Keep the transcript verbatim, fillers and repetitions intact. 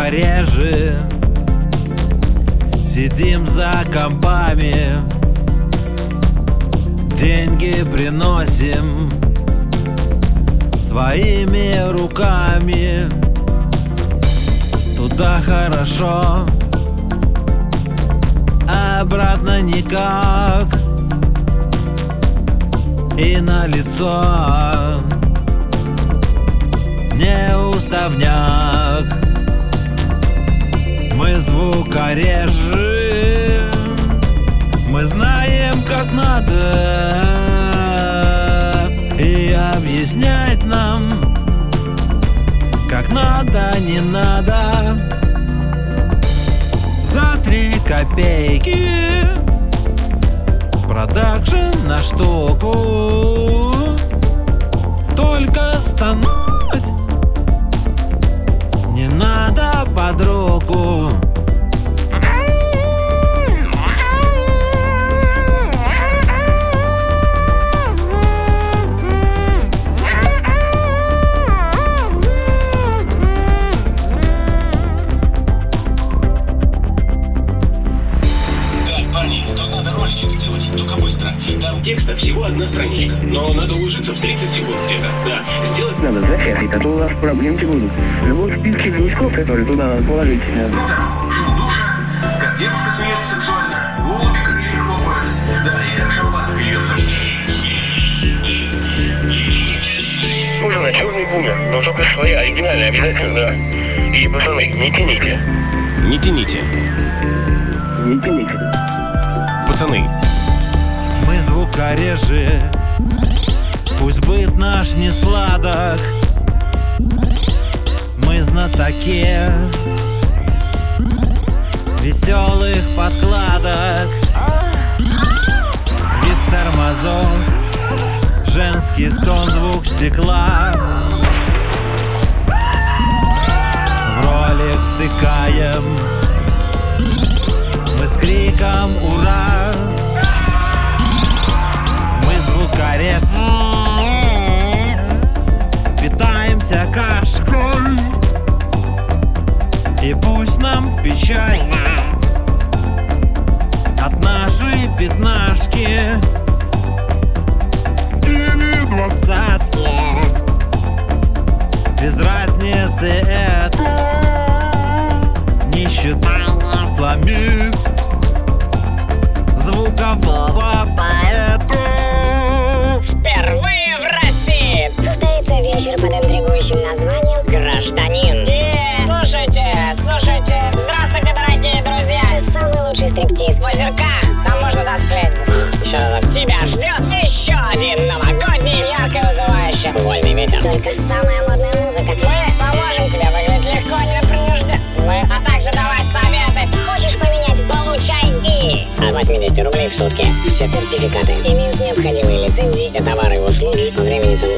звукореже, сидим за компами, деньги приносим своими руками. Туда хорошо, обратно никак. И на лицо не уставняк. Мы звукорежи, мы знаем, как надо, и объяснять нам, как надо, не надо. За три копейки продакшн на штуку. Только стануть не надо под руку. Там текста всего одна страничка, но надо уложиться в тридцать секунд где-то. Да, сделать надо зафигать, а то у вас проблемки будут. Любой списке глючков, который туда надо положить. Ну да, из душа, девушка смеется сексуально, голуби крылья хлопают, да, и шампанское льется. Уже на черный бумер, но только свои оригинальные обязательно, да. И, пацаны, не тяните. Не тяните. Не тяните. Пацаны. Мы звукорежи, пусть быт наш не сладок. Мы знатоки веселых подкладок. Без тормозов, женский стон, звук стекла. В ролик втыкаем мы с криком «Ура!». Питаемся кашкой, и пусть нам печально от нашей пятнашки или двадцатки. Без разницы это нищета не сломит звукового поэта. Впервые в России состоится вечер под интригующим названием «Гражданин». И слушайте, слушайте, здравствуйте, дорогие друзья. Это самый лучший стриптиз в озерках. Там можно досплеть. Еще разок. Тебя ждет еще один новогодний, ярко вызывающий вольный ветер. Только самая модная музыка. Мы поможем тебе выглядеть легко, непринужденно. Мы, а также давать советы. Хочешь поменять? Получай и от восьмидесяти рублей в сутки. Все сертификаты имеют необходимые лицензии, товары и услуги по времени